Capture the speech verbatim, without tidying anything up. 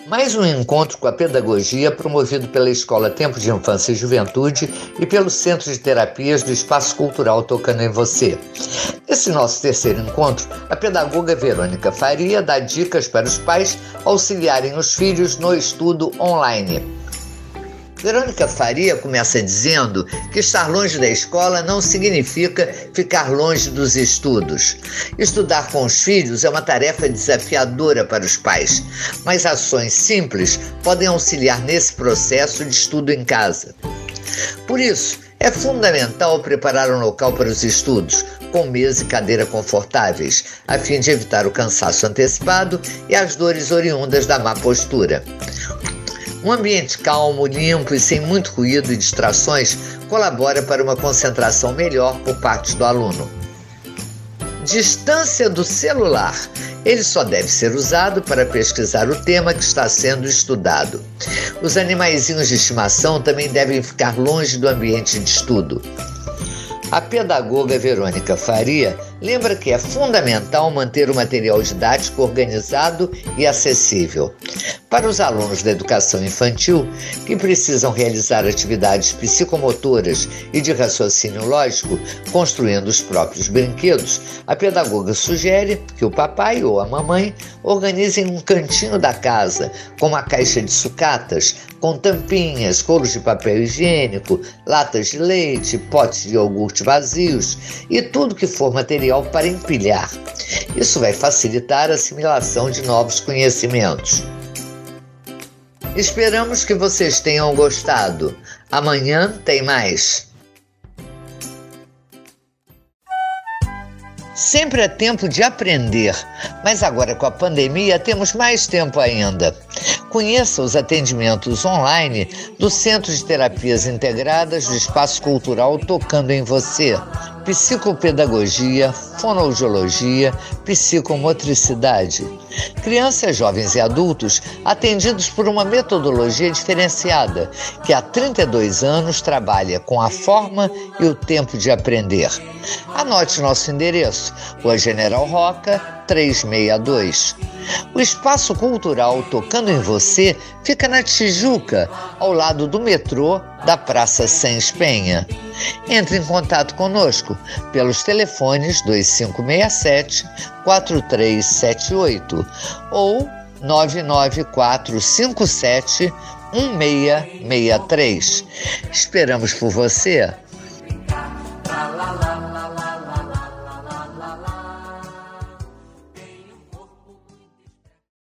Mais um encontro com a pedagogia promovido pela Escola Tempo de Infância e Juventude e pelo Centro de Terapias do Espaço Cultural Tocando em Você. Nesse nosso terceiro encontro, a pedagoga Verônica Faria dá dicas para os pais auxiliarem os filhos no estudo online. Verônica Faria começa dizendo que estar longe da escola não significa ficar longe dos estudos. Estudar com os filhos é uma tarefa desafiadora para os pais, mas ações simples podem auxiliar nesse processo de estudo em casa. Por isso, é fundamental preparar um local para os estudos, com mesa e cadeira confortáveis, a fim de evitar o cansaço antecipado e as dores oriundas da má postura. Um ambiente calmo, limpo e sem muito ruído e distrações colabora para uma concentração melhor por parte do aluno. Distância do celular. Ele só deve ser usado para pesquisar o tema que está sendo estudado. Os animaizinhos de estimação também devem ficar longe do ambiente de estudo. A pedagoga Verônica Faria lembra que é fundamental manter o material didático organizado e acessível. Para os alunos da educação infantil, que precisam realizar atividades psicomotoras e de raciocínio lógico, construindo os próprios brinquedos, a pedagoga sugere que o papai ou a mamãe organizem um cantinho da casa, com uma caixa de sucatas, com tampinhas, rolos de papel higiênico, latas de leite, potes de iogurte vazios e tudo que for material para empilhar. Isso vai facilitar a assimilação de novos conhecimentos. Esperamos que vocês tenham gostado. Amanhã tem mais. Sempre é tempo de aprender, mas agora com a pandemia temos mais tempo ainda. Conheça os atendimentos online do Centro de Terapias Integradas do Espaço Cultural Tocando em Você. Psicopedagogia, fonoaudiologia, psicomotricidade. Crianças, jovens e adultos atendidos por uma metodologia diferenciada, que há trinta e dois anos trabalha com a forma e o tempo de aprender. Anote nosso endereço, Rua General Roca, trezentos e sessenta e dois. O Espaço Cultural Tocando em Você fica na Tijuca, ao lado do metrô da Praça Sáenz Penha. Entre em contato conosco pelos telefones dois cinco seis sete, quatro três sete oito ou nove nove quatro cinco sete, um seis seis três. Esperamos por você.